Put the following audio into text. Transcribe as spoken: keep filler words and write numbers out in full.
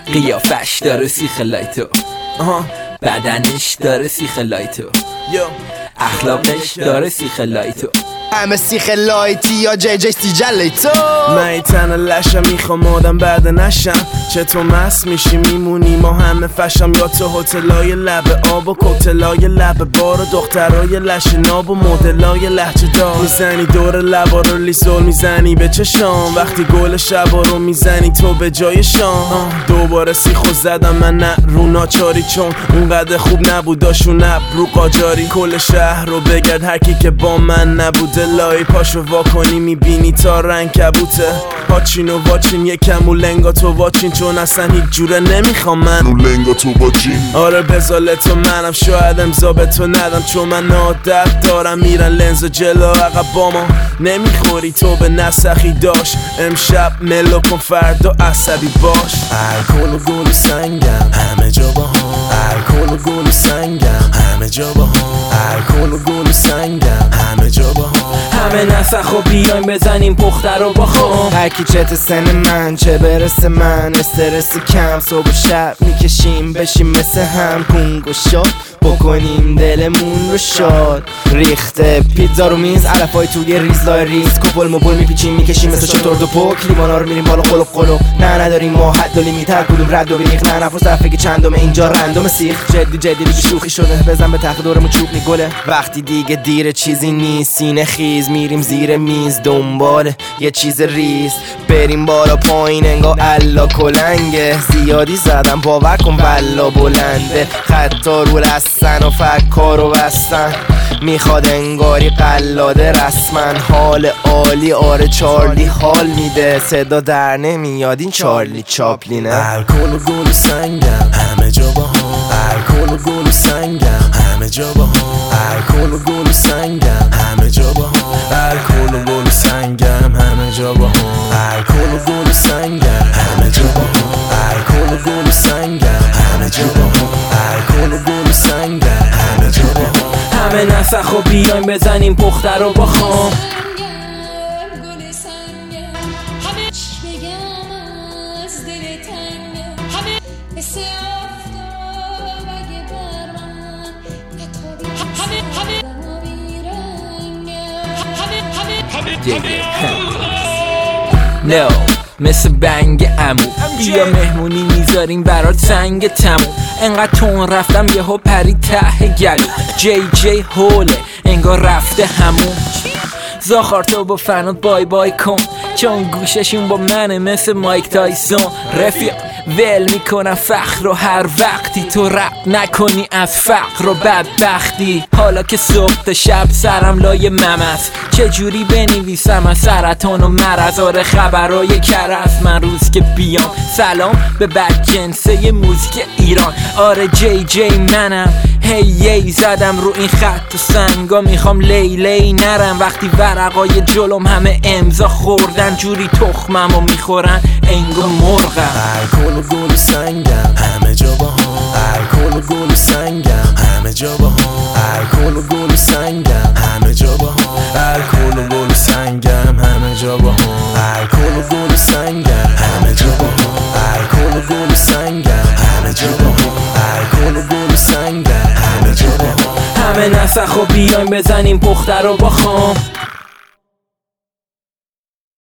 قیافش داره سیخ لایتو، آها بدنش داره سیخ لایتو، یو اخلاقش داره سیخ لایتو. همه سیخ لایتی یا جی جی سی جلی تو. من تن لشم میخوام آدم بعد نشم. چطور مست میشی میمونی ما همه فشم، یا تو هتلای لب آب و کوتلای لب بار و دخترای لش ناب و مدلای لهجه دار. میزنی دور لبا رو لیسول میزنی به چشام، وقتی گل شبا رو میزنی تو به جای شام. دوباره سیخو زدم من نه رو ناچاری، چون اونقدر خوب نبوداشون ابرو قاجاری. کل شهر رو بگرد هرکی که با من نبوده، لای پاشو واکنی میبینی تا رنگ کبوته. پاچین و واچین یکم و لنگا تو واچین، چون اصلا هیچ جوره نمیخوام من و لنگا تو واچین. آره بزاله تو منم، شاید امضا به تو ندم، چون من عادت دارم میرن لنز جلو عقب با ما. نمیخوری تو به نسخی داشت، امشب ملو کن فردا عصبی باش. الکل و گل و سنگم همه جا با هم، الکل و گل و سنگم همه جا با هم، الکل و گل و سنگم همه جا با هم. همه نسخ و بیایم بزنیم پخته رو با خون. هرکی چت سن من چه برسه من، استرس کم صبح و شب میکشیم بشیم مثل هم. کنگ و شاد بکنیم دلمون رو شاد. ریخته پیتزا رو میز، علفای توی ریز لای ریز، کپل مپل میپیچیم میکشیم مثل چطور دو پک. لیوانا رو میریم بالا قلق قلق، نه نداریم ما حد و لیمیت، هر کدوم رد و بیریخ. نه نفر صفحه که چندم اینجا رندوم سیخ. جدی جدی دیگه شوخی شده، بزن به تخت دورمون چوب میگله. وقتی دیگه دیر چیزی نیست سینه خیز، میریم زیر میز دنبال یه چیز ریز. بریم بالا پایین انگار الا کلنگه، زیادی زدم باور کن والا بلنده. خطا رو لستن و فکا رو بستن، میخواد انگاری قلاده رسمن. حال عالی آره چارلی حال میده، صدا در نمیاد این چارلی چاپلینه. الکل و گل و سنگم همه جا با هم، الکل و گل و سنگم همه جا با هم، الکل و گل و سنگم همه جا با هم، الکل و گل و سنگم همه جا با هم، الکل و گل و سنگم همه جا با هم، الکل و گل و سنگم همه جا با هم، الکل و گل و سنگم همه جا با هم. همه نسخ و بیایم بزنیم پخته رو با خون. نو مثل بنگ عمو، بیا مهمونی میذاریم برات سنگ تموم. انقدر تون رفتم یهو پرید ته گلو، جی جی هوله انگار رفته همون. زاخار تو با فنات بای بای کن، چون گوششون با منه مثل مایک تایسون. رفیق ول میکنم فخر رو هر وقتی تو رپ نکنی از فقر و بدبختی. حالا که صبح تا شب سرم لای ممس، چجوری بنویسم از سرطان و مرض. آره خبرای کرس من روز که بیام، سلام به بدجنسه موزیک ایران. آره جی جی منم، هی یی زدم رو این خط و سنگا، میخوام لیلی نرم. وقتی ورقای جلوم همه امضا خوردن، جوری تخمم و میخورن انگار مرغم. الکل و گل و سنگم همه جا با هم، الکل و گل و سنگم همه جا با هم، الکل و گل و سنگم همه جا با هم، الکل و گل و سنگم همه جا با هم، الکل و گل و سنگم همه جا با هم، الکل و گل و سنگم همه جا با هم، الکل و گل و سنگم همه جا با هم. همه نسخ و بیایم بزنیم پخته رو با خون.